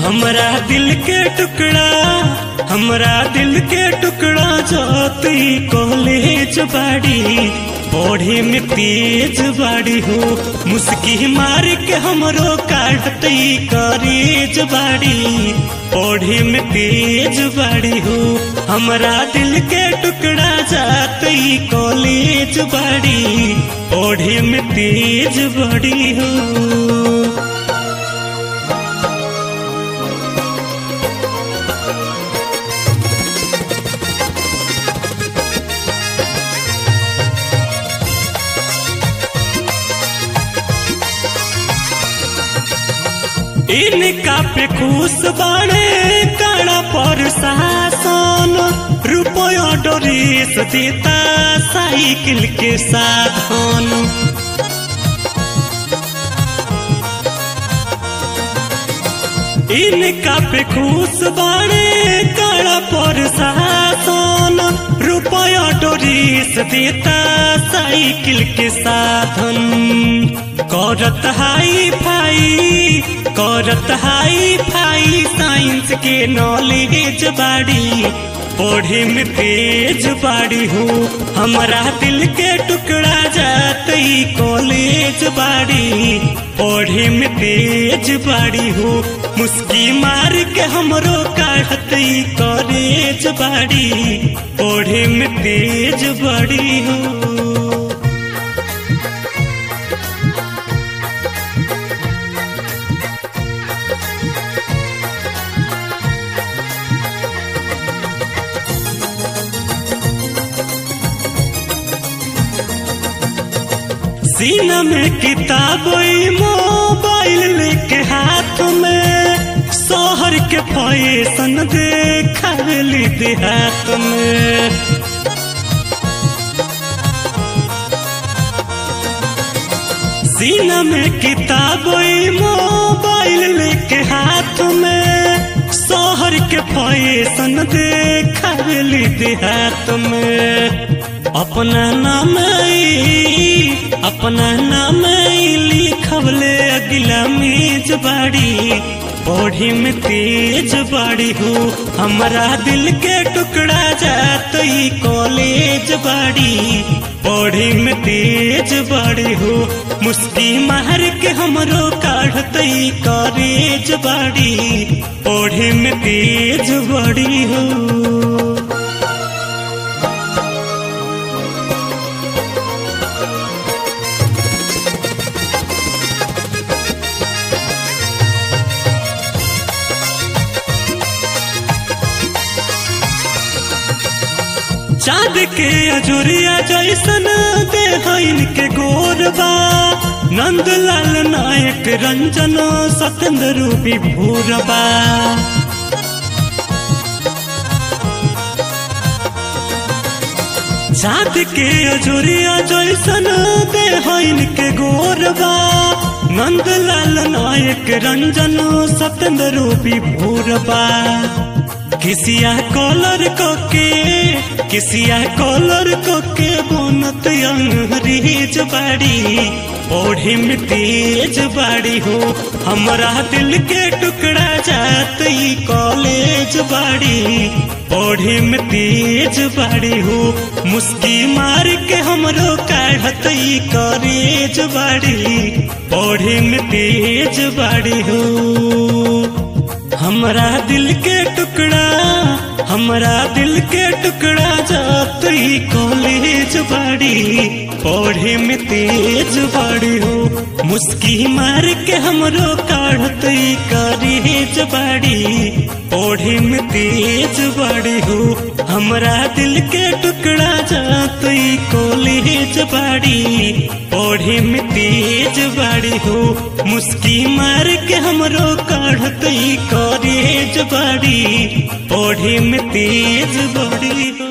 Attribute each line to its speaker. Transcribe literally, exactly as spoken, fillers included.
Speaker 1: हमरा दिल के टुकड़ा हमरा दिल के टुकड़ा जाती कॉलेज बाड़ी पढ़े में तेज बाड़ी हो मुस्की मार के हमरो काटती कॉलेज बाड़ी पढ़े में तेज बाड़ी हो हमरा दिल के टुकड़ा जाती कॉलेज बाड़ी पढ़े में तेज बाड़ी हो। इनका पे खुश बाड़े काड़ा पर शासन रुपया डोरीस देता साइकिल के साधन इनका पे खुश बाड़े काड़ा पर शासन रुपया डोरीस देता साइकिल के साधन करत हाई फाई करत हाई फाई साइंस के नॉलेज बाड़ी पढ़े में तेज बाड़ी हो हमरा दिल के टुकड़ा जाती कॉलेज बाड़ी पढ़े में तेज बाड़ी हो मुस्की मार के हमरो काटती कॉलेज बाड़ी पढ़े में तेज बाड़ी हो। सीना में किताब मोबाइल लेके हाथ में शहर के फैशन देखावेली देहात में सीना में किताब मोबाइल लेके हाथ में शहर के फैशन देखावेली देहात में अपना नाम अपना नाम लिखवले अगिला मेज बाड़ी पढ़े में तेज बाड़ी हो हमरा दिल के टुकड़ा जाती कॉलेज बाड़ी पढ़े में तेज बाड़ी हो मुस्की मार के हमरो काटती कॉलेज बाड़ी पढ़े में तेज बाड़ी हो। चाँद के अजोरिया जैसन देह इनके गोरबा नंदलाल नायक रंजन सत्येंद्र रूपी भूरबा चाँद के अजोरिया जैसन देह इनके गोरबा नंदलाल नायक रंजन सत्येंद्र रूपी भूरबा किसिया कॉलर को के किसिया कॉलर को के बोनत अंग्रेज बाड़ी पढ़े में तेज बाड़ी हो हमरा दिल के टुकड़ा जाती कॉलेज बाड़ी पढ़े में तेज बाड़ी हो मुस्की मार के हमरो काटती कॉलेज बाड़ी पढ़े में तेज बाड़ी हो हमरा दिल के टुकड़ा हमरा दिल के टुकड़ा जाती कॉलेज बाड़ी पढ़े में तेज बाड़ी हो मुस्की मार के हमरो काटती कॉलेज बाड़ी पढ़े में तेज बाड़ी हो हमरा दिल के टुकड़ा जाती कॉलेज बाड़ी पढ़े में तेज बाड़ी हो मुस्की मार के हमरो काटती कॉलेज बाड़ी पढ़े में तेज बाड़ी हो।